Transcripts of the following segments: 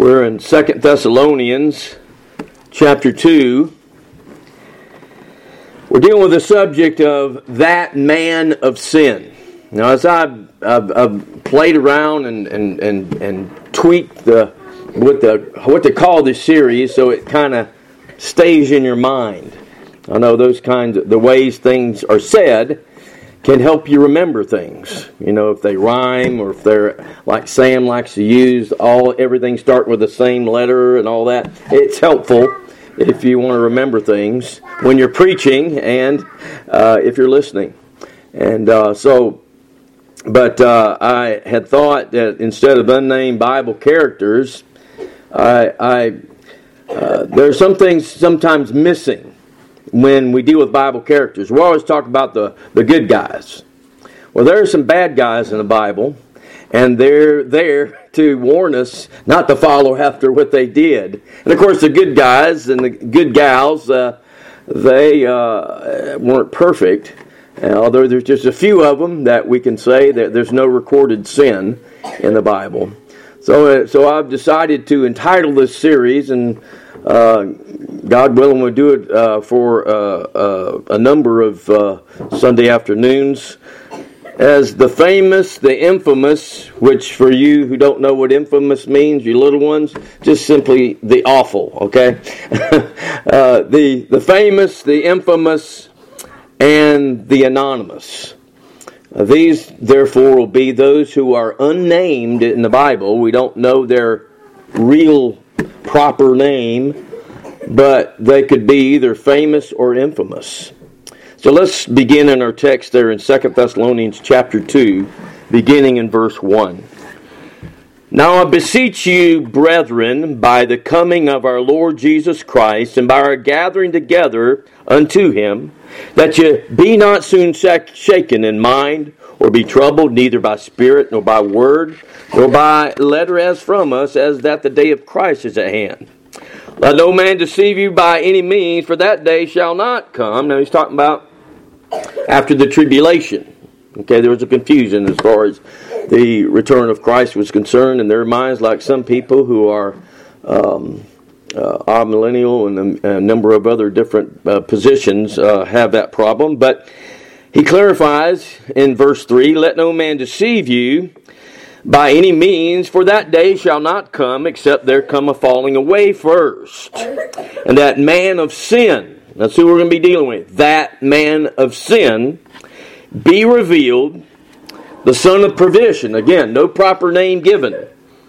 We're in 2 Thessalonians chapter 2. We're dealing with the subject of that man of sin. Now, as I've played around and tweaked what they call this series, so it kind of stays in your mind. I know those kinds of the ways things are said can help you remember things. You know, if they rhyme or if they're like Sam likes to use everything start with the same letter and all that. It's helpful if you want to remember things when you're preaching and if you're listening. And I had thought that instead of unnamed Bible characters, there are some things sometimes missing when we deal with Bible characters. We always talk about the good guys. Well, there are some bad guys in the Bible, and they're there to warn us not to follow after what they did. And of course, the good guys and the good gals, they weren't perfect. Although there's just a few of them that we can say that there's no recorded sin in the Bible. So I've decided to entitle this series, and God willing, we'll do it for a number of Sunday afternoons, as the infamous, which for you who don't know what infamous means, you little ones, just simply the awful, okay? The famous, the infamous, and the anonymous. These, therefore, will be those who are unnamed in the Bible. We don't know their real proper name, but they could be either famous or infamous. So let's begin in our text there in 2 Thessalonians chapter 2, beginning in verse 1. Now I beseech you, brethren, by the coming of our Lord Jesus Christ, and by our gathering together unto him, that ye be not soon shaken in mind, or be troubled, neither by spirit, nor by word, nor by letter as from us, as that the day of Christ is at hand. Let no man deceive you by any means, for that day shall not come. Now he's talking about after the tribulation. Okay, there was a confusion as far as the return of Christ was concerned in their minds, like some people who are amillennial and a number of other different positions have that problem. But he clarifies in verse 3, let no man deceive you by any means, for that day shall not come, except there come a falling away first. And that man of sin, that's who we're going to be dealing with, that man of sin, be revealed, the son of perdition, again, no proper name given,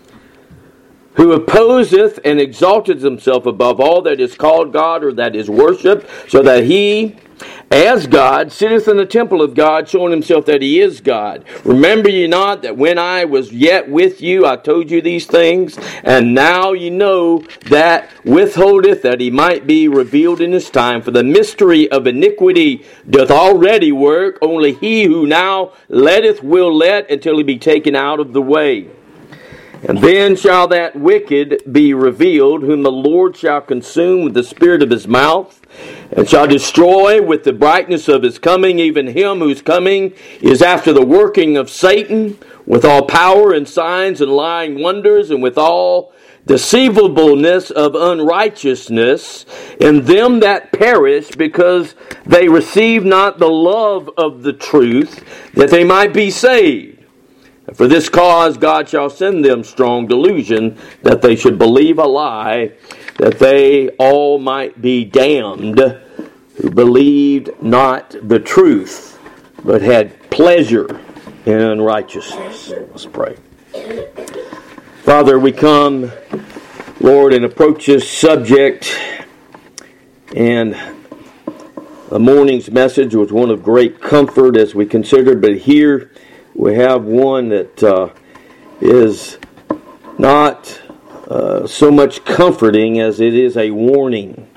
who opposeth and exalteth himself above all that is called God or that is worshipped, so that he, as God, sitteth in the temple of God, showing himself that he is God. Remember ye not that when I was yet with you, I told you these things, and now ye know that withholdeth that he might be revealed in his time. For the mystery of iniquity doth already work, only he who now letteth will let until he be taken out of the way. And then shall that wicked be revealed, whom the Lord shall consume with the spirit of his mouth, and shall destroy with the brightness of his coming, even him whose coming is after the working of Satan, with all power and signs and lying wonders, and with all deceivableness of unrighteousness in them that perish, because they receive not the love of the truth, that they might be saved. For this cause God shall send them strong delusion, that they should believe a lie, that they all might be damned, who believed not the truth, but had pleasure in unrighteousness. Let's pray. Father, we come, Lord, and approach this subject, and the morning's message was one of great comfort as we considered, but here we have one that is not so much comforting as it is a warning.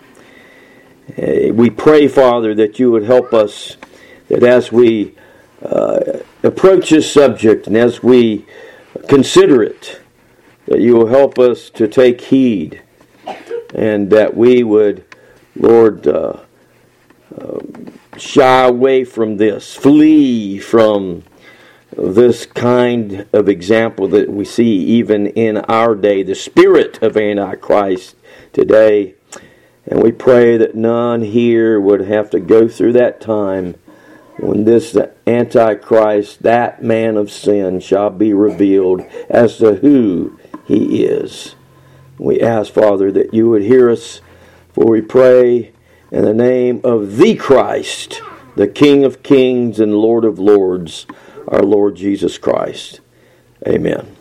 We pray, Father, that you would help us, that as we approach this subject and as we consider it, that you will help us to take heed, and that we would, Lord, shy away from this, flee from this kind of example that we see even in our day, the spirit of Antichrist today. And we pray that none here would have to go through that time when this Antichrist, that man of sin, shall be revealed as to who he is. We ask, Father, that you would hear us, for we pray in the name of the Christ, the King of kings and Lord of lords, our Lord Jesus Christ. Amen.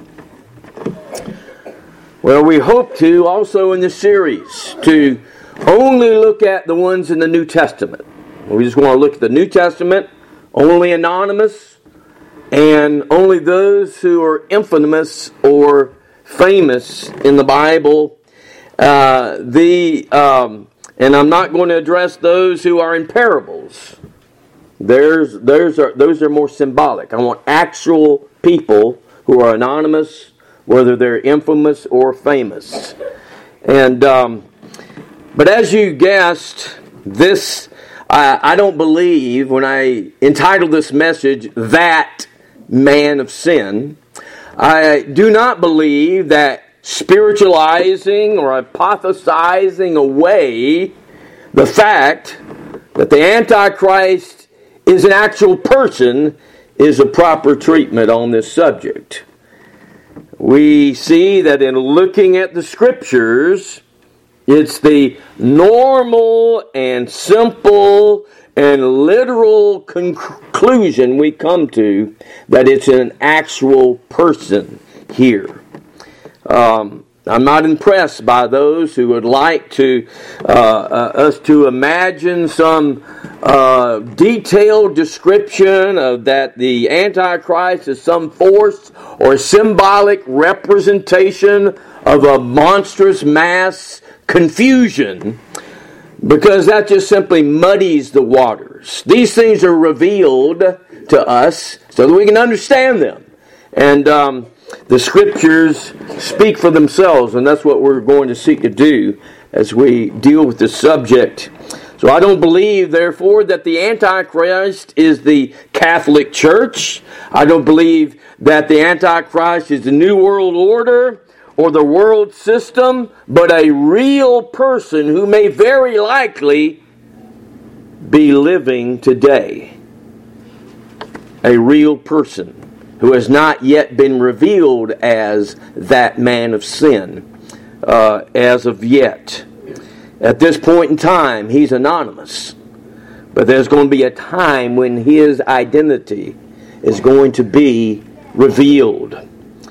Well, we hope to also in this series to only look at the ones in the New Testament. We just want to look at the New Testament, only anonymous, and only those who are infamous or famous in the Bible. And I'm not going to address those who are in parables. Those are more symbolic. I want actual people who are anonymous, whether they're infamous or famous. And but as you guessed, this I don't believe, when I entitled this message, That Man of Sin, I do not believe that spiritualizing or hypothesizing away the fact that the Antichrist is an actual person is a proper treatment on this subject. We see that in looking at the Scriptures, it's the normal and simple and literal conclusion we come to that it's an actual person here. I'm not impressed by those who would like to us to imagine some detailed description of that the Antichrist is some force or symbolic representation of a monstrous mass confusion, because that just simply muddies the waters. These things are revealed to us so that we can understand them. And the Scriptures speak for themselves, and that's what we're going to seek to do as we deal with this subject. So I don't believe, therefore, that the Antichrist is the Catholic Church. I don't believe that the Antichrist is the New World Order or the world system, but a real person who may very likely be living today. A real person who has not yet been revealed as that man of sin as of yet. At this point in time, he's anonymous. But there's going to be a time when his identity is going to be revealed.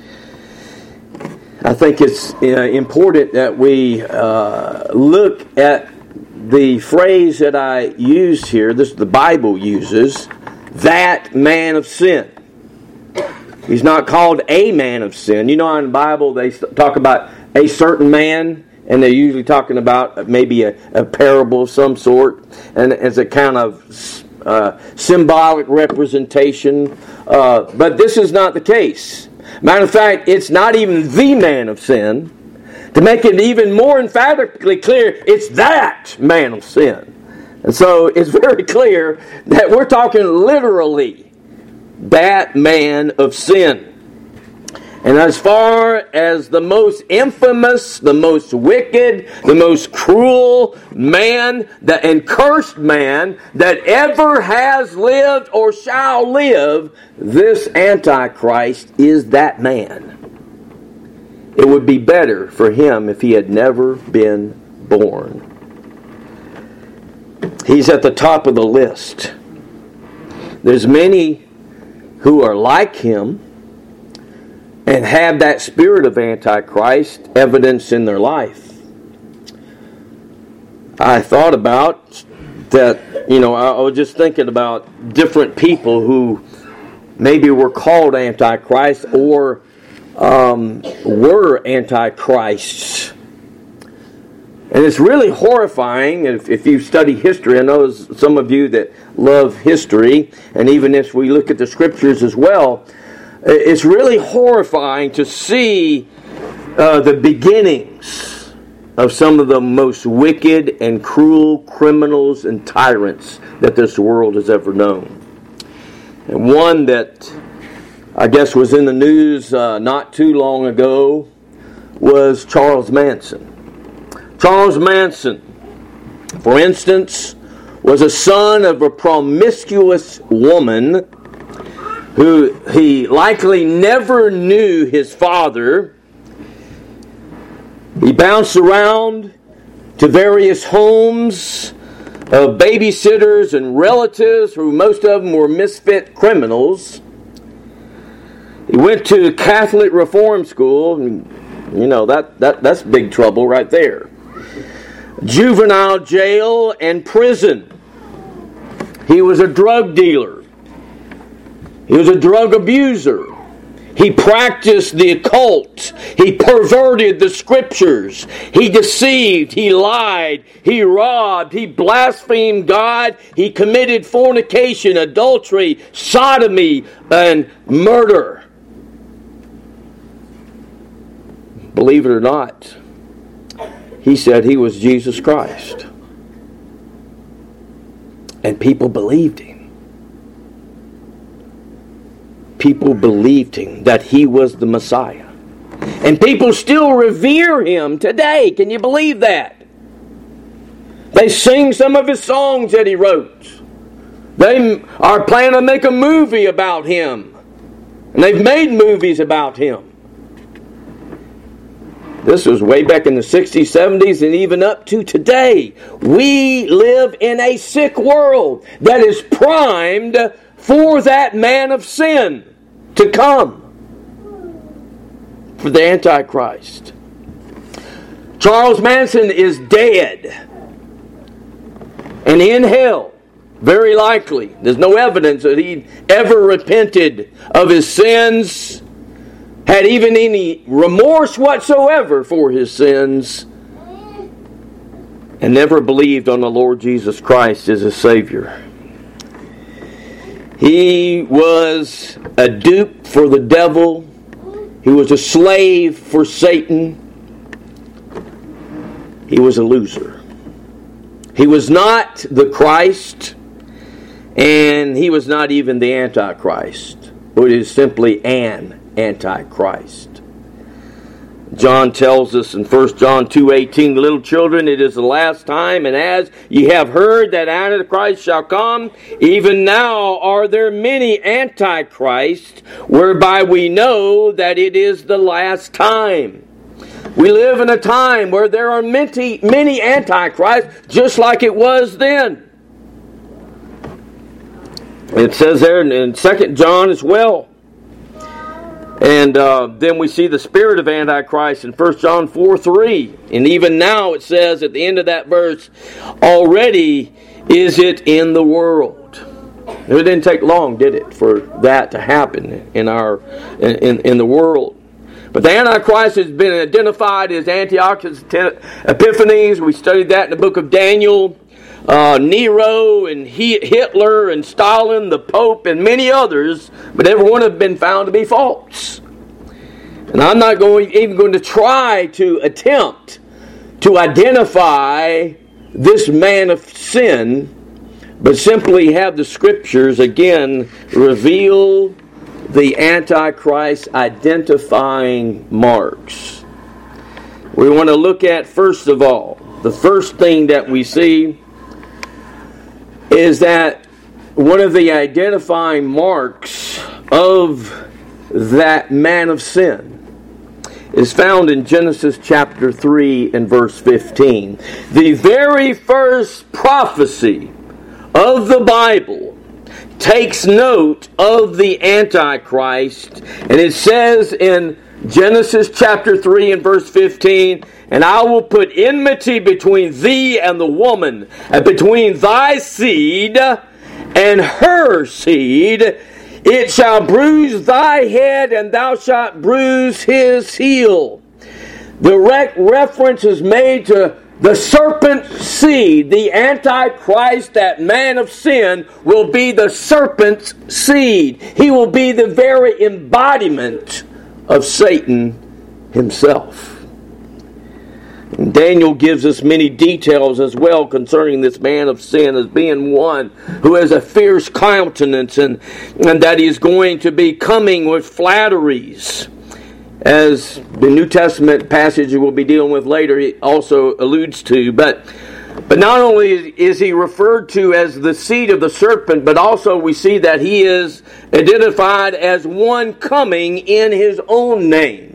I think it's important that we look at the phrase that I use here, this the Bible uses, that man of sin. He's not called a man of sin. You know, in the Bible they talk about a certain man, and they're usually talking about maybe a parable of some sort, and as a kind of symbolic representation. But this is not the case. Matter of fact, it's not even the man of sin. To make it even more emphatically clear, it's that man of sin. And so it's very clear that we're talking literally that man of sin. And as far as the most infamous, the most wicked, the most cruel man and cursed man that ever has lived or shall live, this Antichrist is that man. It would be better for him if he had never been born. He's at the top of the list. There's many who are like him and have that spirit of Antichrist evidenced in their life. I thought about that, I was just thinking about different people who maybe were called Antichrist or were Antichrists. And it's really horrifying if you study history. I know some of you that love history, and even if we look at the Scriptures as well, it's really horrifying to see the beginnings of some of the most wicked and cruel criminals and tyrants that this world has ever known. And one that I guess was in the news not too long ago was Charles Manson. Charles Manson, for instance, was a son of a promiscuous woman who he likely never knew his father. He bounced around to various homes of babysitters and relatives, who most of them were misfit criminals. He went to Catholic Reform School, and that's big trouble right there. Juvenile jail and prison. He was a drug dealer. He was a drug abuser. He practiced the occult. He perverted the scriptures. He deceived. He lied. He robbed. He blasphemed God. He committed fornication, adultery, sodomy, and murder. Believe it or not, he said he was Jesus Christ. And people believed him. People believed him that he was the Messiah. And people still revere him today. Can you believe that? They sing some of his songs that he wrote. They are planning to make a movie about him. And they've made movies about him. This was way back in the 60s, 70s, and even up to today. We live in a sick world that is primed for that man of sin to come, for the Antichrist. Charles Manson is dead and in hell, very likely. There's no evidence that he ever repented of his sins, had even any remorse whatsoever for his sins, and never believed on the Lord Jesus Christ as a Savior. He was a dupe for the devil. He was a slave for Satan. He was a loser. He was not the Christ, and he was not even the Antichrist. It is simply an Antichrist. John tells us in 1 John 2:18, little children, it is the last time, and as ye have heard that Antichrist shall come, even now are there many Antichrists, whereby we know that it is the last time. We live in a time where there are many Antichrists, just like it was then. It says there in 2 John as well. And then we see the spirit of Antichrist in 1 John 4:3. And even now it says at the end of that verse, already is it in the world. It didn't take long, did it, for that to happen in the world. But the Antichrist has been identified as Antiochus Epiphanes. We studied that in the book of Daniel. Nero and Hitler and Stalin, the Pope, and many others, but every one have been found to be false. And I'm not even going to try to attempt to identify this man of sin, but simply have the Scriptures again reveal the Antichrist identifying marks. We want to look at, first of all, the first thing that we see is that one of the identifying marks of that man of sin is found in Genesis chapter 3 and verse 15. The very first prophecy of the Bible takes note of the Antichrist, and it says in Genesis chapter 3 and verse 15, and I will put enmity between thee and the woman, and between thy seed and her seed. It shall bruise thy head, and thou shalt bruise his heel. The reference is made to the serpent's seed. The Antichrist, that man of sin, will be the serpent's seed. He will be the very embodiment of Satan himself. And Daniel gives us many details as well concerning this man of sin as being one who has a fierce countenance and that he is going to be coming with flatteries. As the New Testament passage we'll be dealing with later he also alludes to. But not only is he referred to as the seed of the serpent, but also we see that he is identified as one coming in his own name.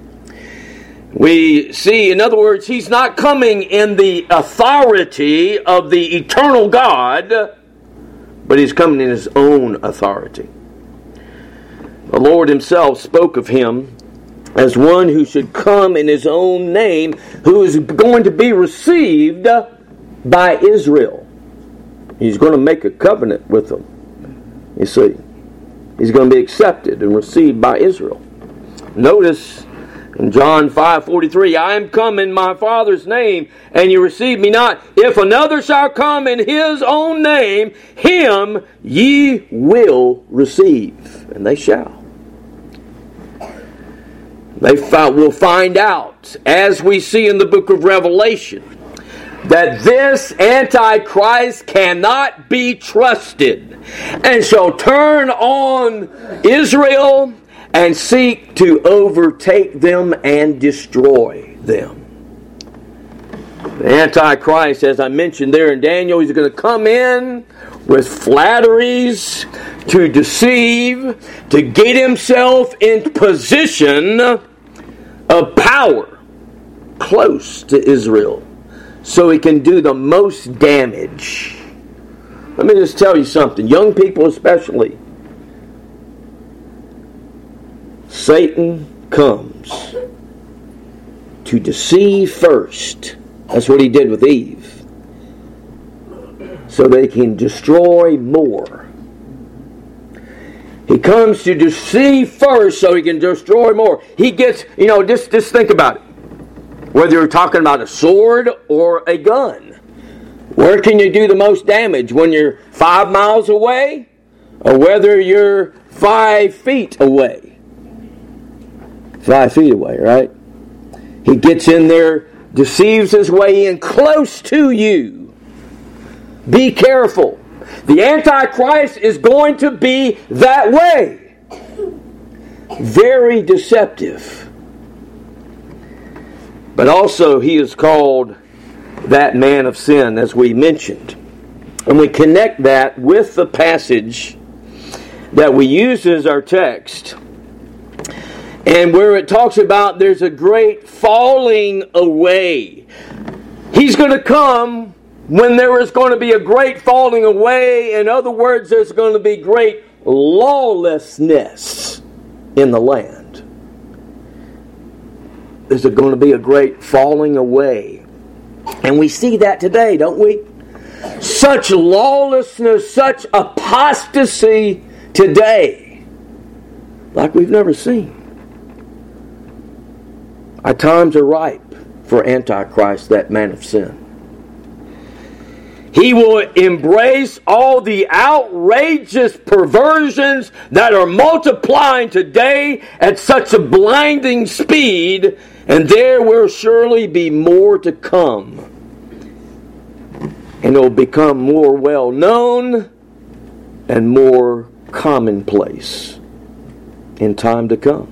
We see, in other words, he's not coming in the authority of the eternal God, but he's coming in his own authority. The Lord himself spoke of him as one who should come in his own name, who is going to be received by Israel. He's going to make a covenant with them. You see, he's going to be accepted and received by Israel. Notice in John 5:43, I am come in my Father's name, and you receive me not. If another shall come in his own name, him ye will receive. And they shall. We'll find out, as we see in the book of Revelation, that this Antichrist cannot be trusted and shall turn on Israel and seek to overtake them and destroy them. The Antichrist, as I mentioned there in Daniel, he's going to come in with flatteries to deceive, to get himself in position of power close to Israel so he can do the most damage. Let me just tell you something, young people especially. Satan comes to deceive first. That's what he did with Eve. So they can destroy more. He comes to deceive first so he can destroy more. He gets, just think about it. Whether you're talking about a sword or a gun. Where can you do the most damage? When you're 5 miles away? Or whether you're 5 feet away? 5 feet away, right? He gets in there, deceives his way in close to you. Be careful. The Antichrist is going to be that way. Very deceptive. But also he is called that man of sin, as we mentioned. And we connect that with the passage that we use as our text. And where it talks about there's a great falling away. He's going to come when there is going to be a great falling away. In other words, there's going to be great lawlessness in the land. There's going to be a great falling away. And we see that today, don't we? Such lawlessness, such apostasy today, like we've never seen. Our times are ripe for Antichrist, that man of sin. He will embrace all the outrageous perversions that are multiplying today at such a blinding speed, and there will surely be more to come. And it will become more well known and more commonplace in time to come.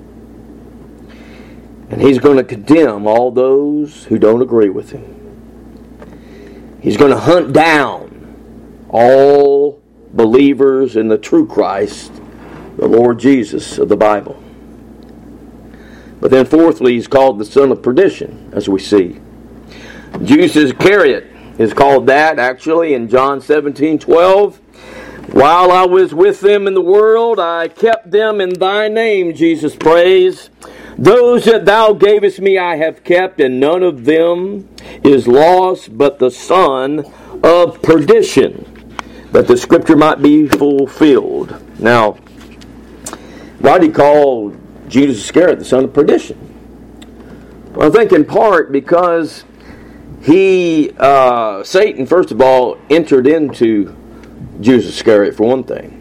And he's going to condemn all those who don't agree with him. He's going to hunt down all believers in the true Christ, the Lord Jesus of the Bible. But then fourthly, he's called the son of perdition, as we see. Judas Iscariot is called that, actually, in John 17:12. While I was with them in the world, I kept them in thy name, Jesus prays. Those that thou gavest me I have kept, and none of them is lost but the son of perdition, that the scripture might be fulfilled. Now, why did he call Judas Iscariot the son of perdition? Well, I think in part because Satan, first of all, entered into Judas Iscariot for one thing,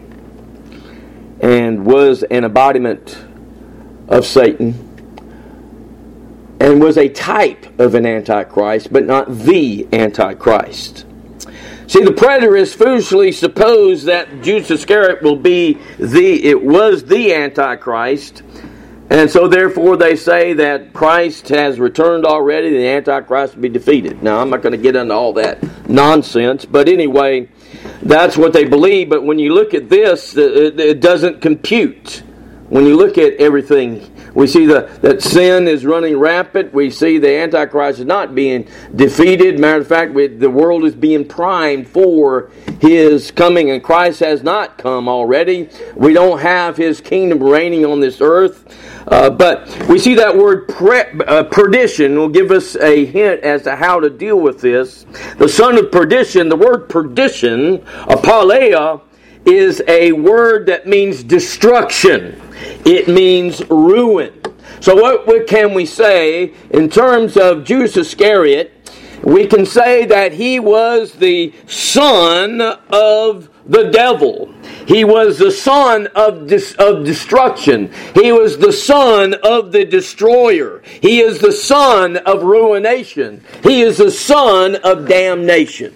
and was an embodiment of Satan, and was a type of an Antichrist, but not the Antichrist. See, the preterists foolishly suppose that Judas Iscariot was the Antichrist, and so therefore they say that Christ has returned already, the Antichrist will be defeated. Now, I'm not going to get into all that nonsense, but anyway, that's what they believe. But when you look at this, it doesn't compute. When you look at everything, we see that sin is running rampant. We see the Antichrist is not being defeated. Matter of fact, the world is being primed for His coming, and Christ has not come already. We don't have His kingdom reigning on this earth. But we see that word perdition will give us a hint as to how to deal with this. The son of perdition, the word perdition, apaleia, is a word that means destruction. It means ruin. So what can we say in terms of Judas Iscariot? We can say that he was the son of the devil. He was the son of destruction. He was the son of the destroyer. He is the son of ruination. He is the son of damnation.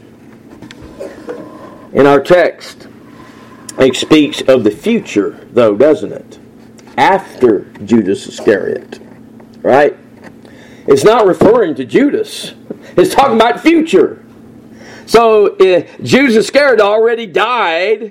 In our text, it speaks of the future, though, doesn't it? After Judas Iscariot. Right? It's not referring to Judas. It's talking about future. So, Judas Iscariot already died,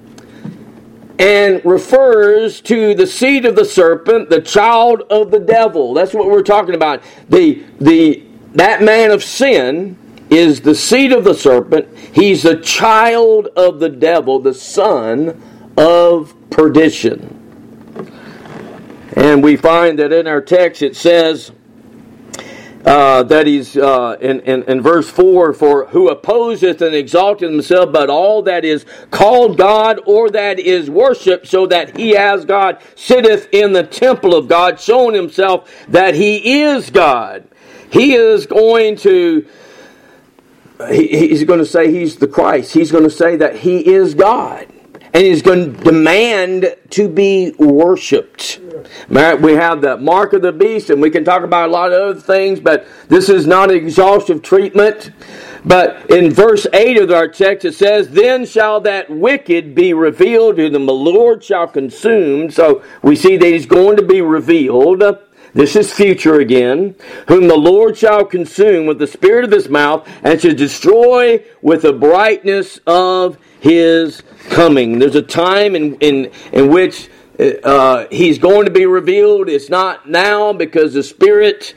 and refers to the seed of the serpent, the child of the devil. That's what we're talking about. That man of sin is the seed of the serpent. He's a child of the devil, the son of perdition. And we find that in our text it says that he's in verse 4, for who opposeth and exalteth himself, but all that is called God or that is worshipped, so that he as God sitteth in the temple of God, showing himself that he is God. He is going to he's going to say he's the Christ. He's going to say that he is God. And he's going to demand to be worshipped. We have the mark of the beast, and we can talk about a lot of other things, but this is not an exhaustive treatment. But in verse 8 of our text, it says, then shall that wicked be revealed, whom the Lord shall consume. So we see that he's going to be revealed. This is future again. Whom the Lord shall consume with the spirit of his mouth, and shall destroy with the brightness of his coming. There's a time in which he's going to be revealed. It's not now, because the Spirit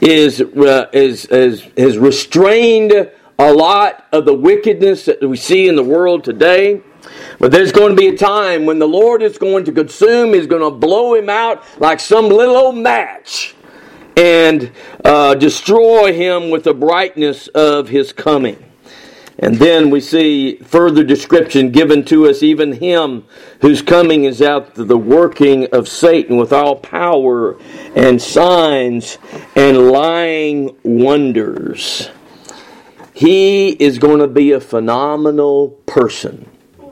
has restrained a lot of the wickedness that we see in the world today. But there's going to be a time when the Lord is going to consume. He's going to blow him out like some little old match and destroy him with the brightness of his coming. And then we see further description given to us, even him whose coming is out the working of Satan with all power and signs and lying wonders. He is going to be a phenomenal person.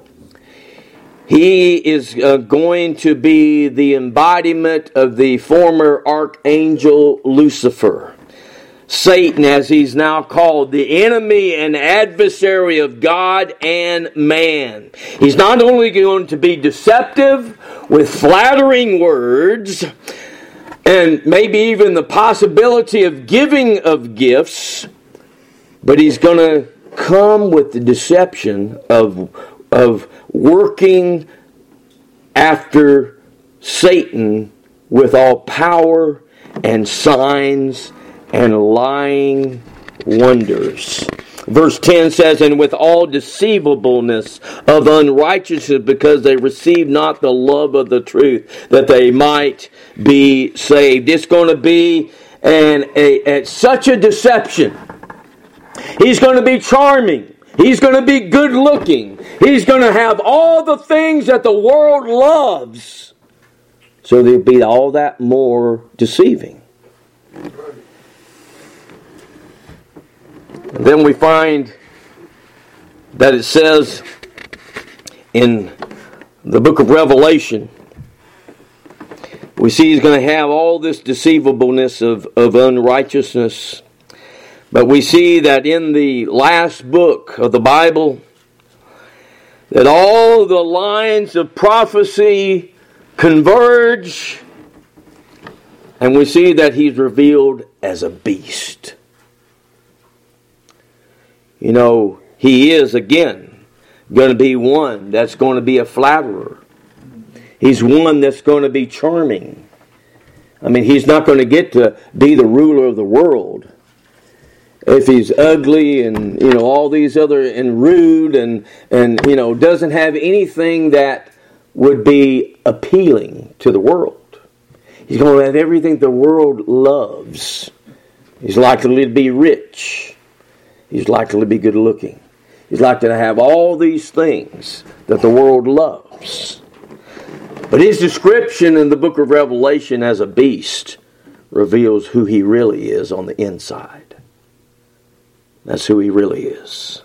He is going to be the embodiment of the former archangel Lucifer. Satan, as he's now called, the enemy and adversary of God and man. He's not only going to be deceptive with flattering words, and maybe even the possibility of giving of gifts, but he's going to come with the deception of working after Satan with all power and signs and lying wonders. Verse 10 says, and with all deceivableness of unrighteousness, because they receive not the love of the truth, that they might be saved. It's going to be such a deception. He's going to be charming. He's going to be good looking. He's going to have all the things that the world loves. So they'll be all that more deceiving. And then we find that it says in the book of Revelation, We see he's going to have all this deceivableness of unrighteousness. But we see that in the last book of the Bible, that all the lines of prophecy converge, and we see that he's revealed as a beast. You know, he is, again, going to be one that's going to be a flatterer. He's one that's going to be charming. I mean, he's not going to get to be the ruler of the world if he's ugly and, you know, all these other, and rude and you know, doesn't have anything that would be appealing to the world. He's going to have everything the world loves. He's likely to be rich. He's likely to be good looking. He's likely to have all these things that the world loves. But his description in the book of Revelation as a beast reveals who he really is on the inside. That's who he really is.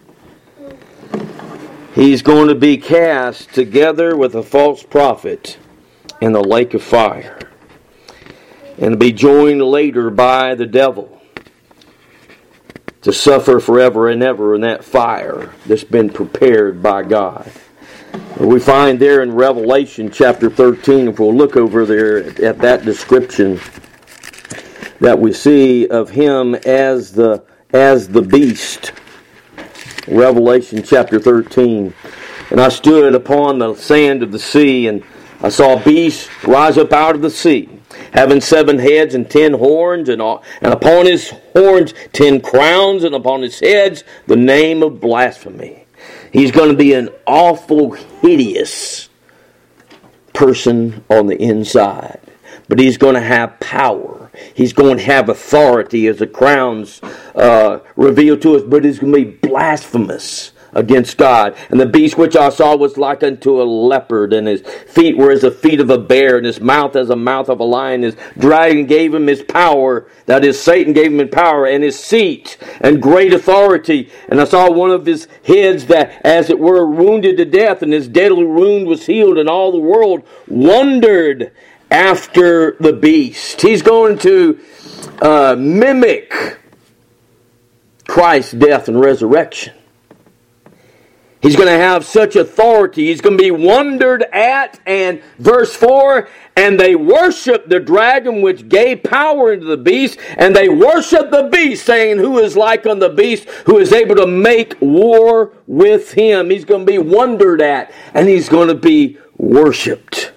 He's going to be cast together with a false prophet in the lake of fire, and to be joined later by the devil to suffer forever and ever in that fire that's been prepared by God. We find there in Revelation chapter 13, if we'll look over there at that description, that we see of him as the beast. Revelation chapter 13. And I stood upon the sand of the sea, and I saw a beast rise up out of the sea, having 7 heads and 10 horns, and upon his horns 10 crowns, and upon his heads the name of blasphemy. He's going to be an awful, hideous person on the inside. But he's going to have power. He's going to have authority as the crowns reveal to us. But he's going to be blasphemous against God. And the beast which I saw was like unto a leopard, and his feet were as the feet of a bear, and his mouth as the mouth of a lion. His dragon gave him his power, that is, Satan gave him his power, and his seat, and great authority. And I saw one of his heads that, as it were, wounded to death, and his deadly wound was healed, and all the world wondered after the beast. He's going to mimic Christ's death and resurrection. He's going to have such authority. He's going to be wondered at. And verse 4, and they worship the dragon which gave power into the beast, and they worship the beast, saying, who is like unto the beast, who is able to make war with him. He's going to be wondered at, and he's going to be worshipped.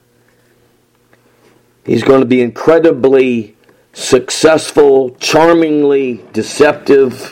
He's going to be incredibly successful, charmingly deceptive.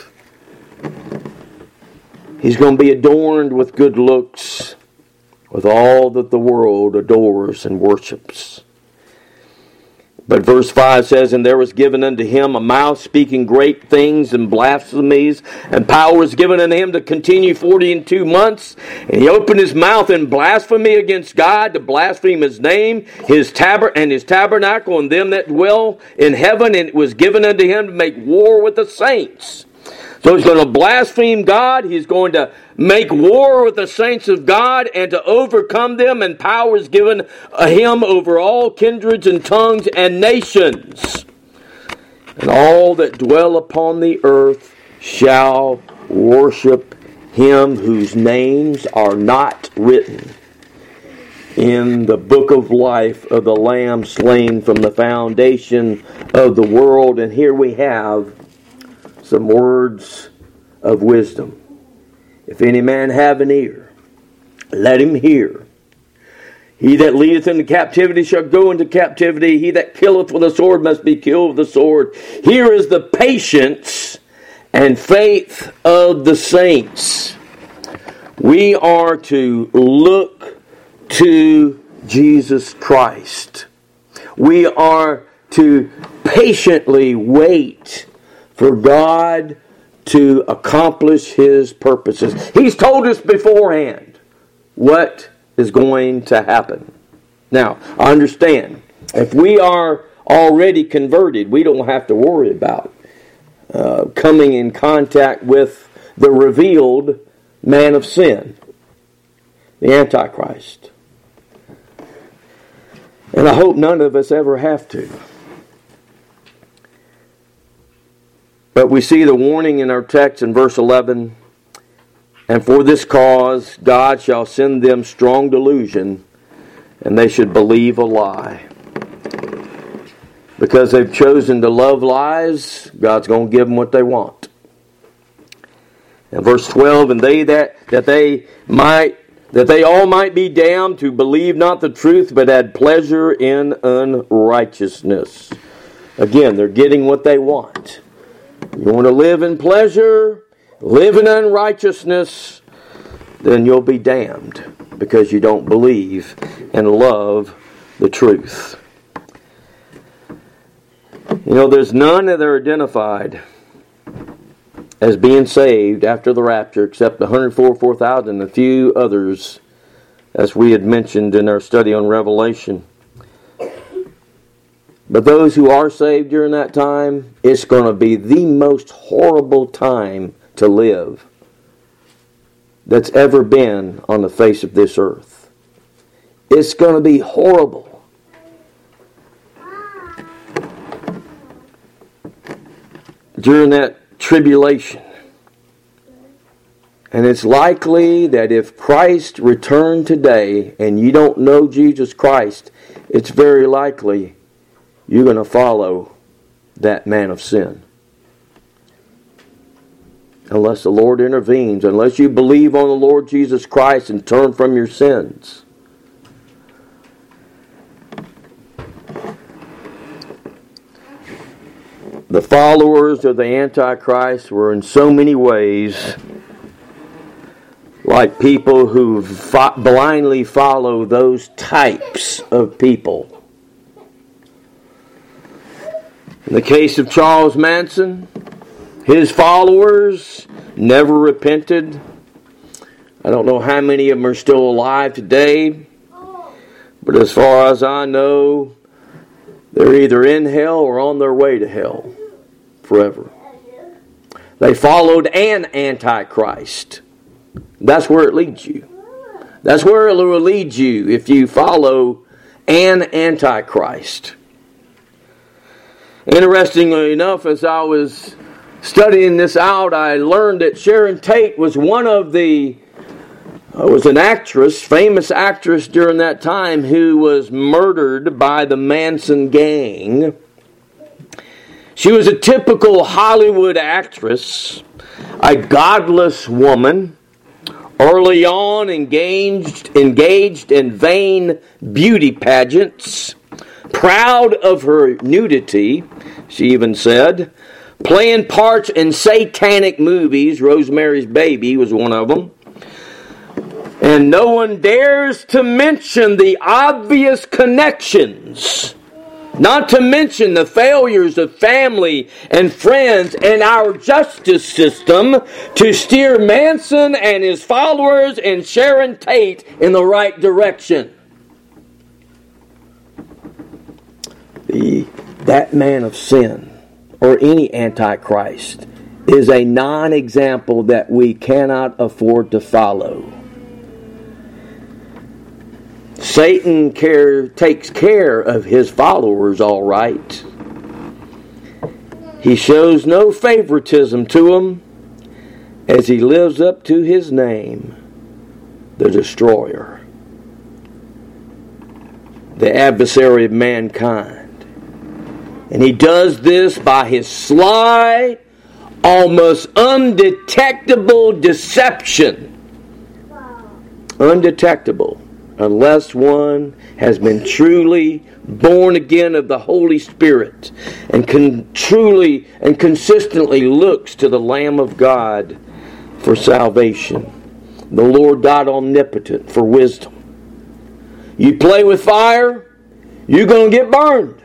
He's going to be adorned with good looks, with all that the world adores and worships. But verse 5 says, and there was given unto him a mouth speaking great things and blasphemies, and power was given unto him to continue 42 months. And he opened his mouth in blasphemy against God, to blaspheme his name, his tabernacle, and them that dwell in heaven. And it was given unto him to make war with the saints. So he's going to blaspheme God. He's going to make war with the saints of God and to overcome them. And power is given him over all kindreds and tongues and nations. And all that dwell upon the earth shall worship him whose names are not written in the book of life of the Lamb slain from the foundation of the world. And here we have some words of wisdom. If any man have an ear, let him hear. He that leadeth into captivity shall go into captivity. He that killeth with a sword must be killed with a sword. Here is the patience and faith of the saints. We are to look to Jesus Christ. We are to patiently wait for God to accomplish his purposes. He's told us beforehand what is going to happen. Now, I understand, if we are already converted, we don't have to worry about coming in contact with the revealed man of sin, the Antichrist. And I hope none of us ever have to. But we see the warning in our text in verse 11. And for this cause God shall send them strong delusion, and they should believe a lie. Because they've chosen to love lies, God's going to give them what they want. And verse 12, and they that they all might be damned who believe not the truth, but had pleasure in unrighteousness. Again, they're getting what they want. You want to live in pleasure, live in unrighteousness, then you'll be damned because you don't believe and love the truth. You know, there's none that are identified as being saved after the rapture except 144,000 and a few others, as we had mentioned in our study on Revelation. But those who are saved during that time, it's going to be the most horrible time to live that's ever been on the face of this earth. It's going to be horrible. During that tribulation. And it's likely that if Christ returned today and you don't know Jesus Christ, it's very likely you're going to follow that man of sin. Unless the Lord intervenes, unless you believe on the Lord Jesus Christ and turn from your sins. The followers of the Antichrist were in so many ways like people who blindly follow those types of people. In the case of Charles Manson, his followers never repented. I don't know how many of them are still alive today, but as far as I know, they're either in hell or on their way to hell forever. They followed an Antichrist. That's where it leads you. That's where it will lead you if you follow an Antichrist. Interestingly enough, as I was studying this out, I learned that Sharon Tate was was an actress, famous actress during that time, who was murdered by the Manson gang. She was a typical Hollywood actress, a godless woman, early on engaged in vain beauty pageants, proud of her nudity, she even said, playing parts in satanic movies. Rosemary's Baby was one of them. And no one dares to mention the obvious connections, not to mention the failures of family and friends and our justice system to steer Manson and his followers and Sharon Tate in the right direction. That man of sin, or any Antichrist, is a non-example that we cannot afford to follow. Satan takes care of his followers all right. He shows no favoritism to them as he lives up to his name, the destroyer, the adversary of mankind. And he does this by his sly, almost undetectable deception. Undetectable. Unless one has been truly born again of the Holy Spirit and truly and consistently looks to the Lamb of God for salvation. The Lord God omnipotent for wisdom. You play with fire, you're going to get burned.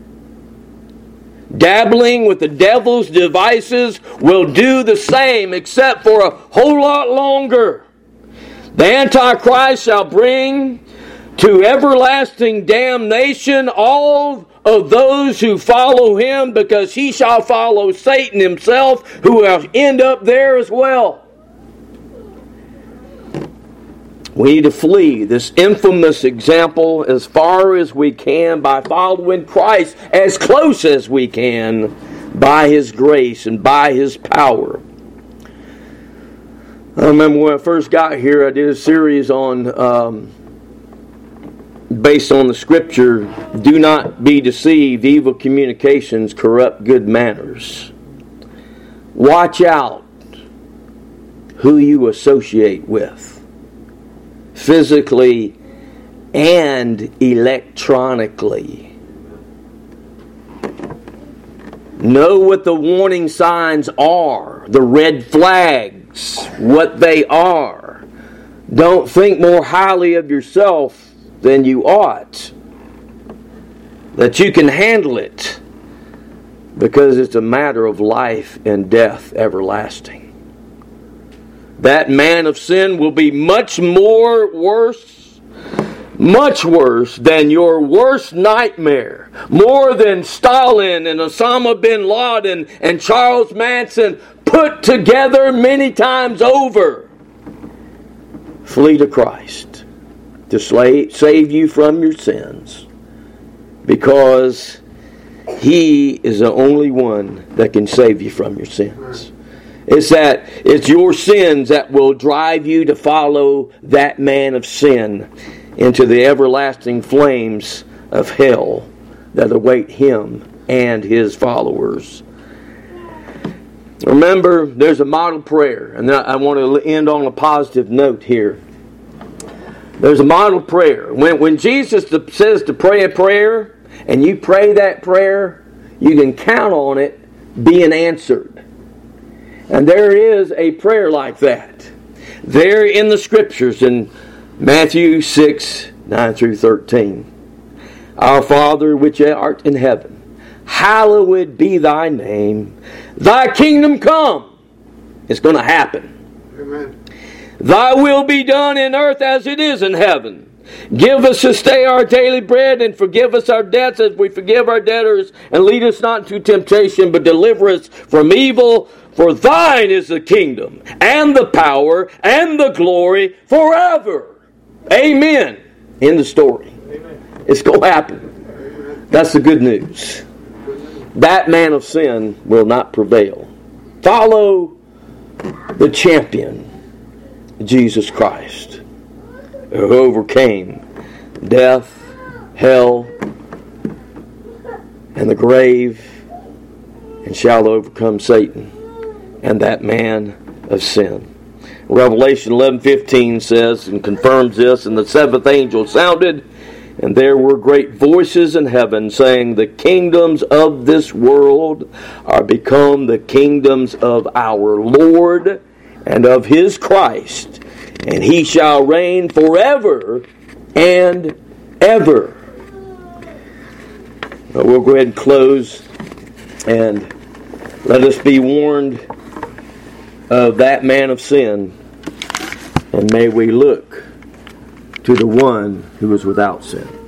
Dabbling with the devil's devices will do the same, except for a whole lot longer. The Antichrist shall bring to everlasting damnation all of those who follow him, because he shall follow Satan himself, who will end up there as well. We need to flee this infamous example as far as we can by following Christ as close as we can by His grace and by His power. I remember when I first got here, I did a series on, based on the Scripture, do not be deceived, evil communications corrupt good manners. Watch out who you associate with, physically and electronically. Know what the warning signs are, the red flags, what they are. Don't think more highly of yourself than you ought. That you can handle it, because it's a matter of life and death everlasting. That man of sin will be much worse than your worst nightmare. More than Stalin and Osama bin Laden and Charles Manson put together many times over. Flee to Christ to save you from your sins, because He is the only one that can save you from your sins. It's your sins that will drive you to follow that man of sin into the everlasting flames of hell that await him and his followers. Remember, there's a model prayer, and I want to end on a positive note here. There's a model prayer. When Jesus says to pray a prayer, and you pray that prayer, you can count on it being answered. And there is a prayer like that. There in the Scriptures in Matthew 6, 9 through 13. Our Father which art in heaven, hallowed be thy name. Thy kingdom come. It's going to happen. Amen. Thy will be done in earth as it is in heaven. Give us this day our daily bread, and forgive us our debts as we forgive our debtors. And lead us not into temptation, but deliver us from evil. For thine is the kingdom, and the power, and the glory forever. Amen. End the story. Amen. It's going to happen. Amen. That's the good news. That man of sin will not prevail. Follow the champion, Jesus Christ, who overcame death, hell, and the grave, and shall overcome Satan and that man of sin. Revelation 11:15 says and confirms this, and the seventh angel sounded, and there were great voices in heaven saying, the kingdoms of this world are become the kingdoms of our Lord and of His Christ, and He shall reign forever and ever. We'll go ahead and close, and let us be warned of that man of sin, and may we look to the one who is without sin.